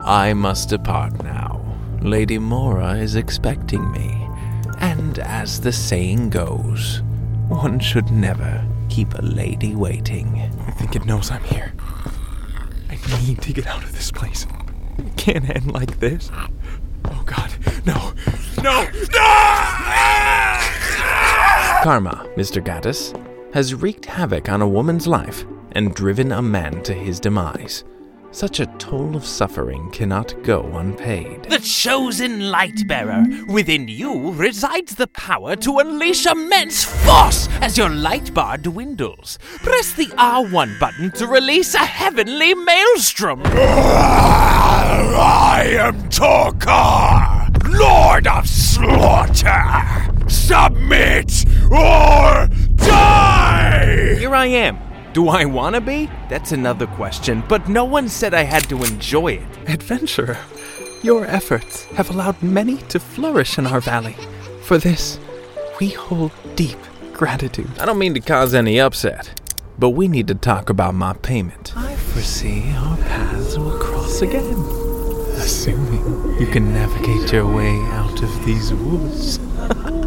I must depart now. Lady Mora is expecting me. And as the saying goes, one should never keep a lady waiting. I think it knows I'm here. I need to get out of this place. It can't end like this. Oh God, no! No! Karma, Mr. Gaddis, has wreaked havoc on a woman's life and driven a man to his demise. Such a toll of suffering cannot go unpaid. The chosen Lightbearer. Within you resides the power to unleash immense force as your light bar dwindles. Press the R1 button to release a heavenly maelstrom. I am Torkar, Lord of Slaughter. Submit or die! Here I am. Do I want to be? That's another question, but no one said I had to enjoy it. Adventurer, your efforts have allowed many to flourish in our valley. For this, we hold deep gratitude. I don't mean to cause any upset, but we need to talk about my payment. I foresee our paths will cross again, assuming you can navigate your way out of these woods.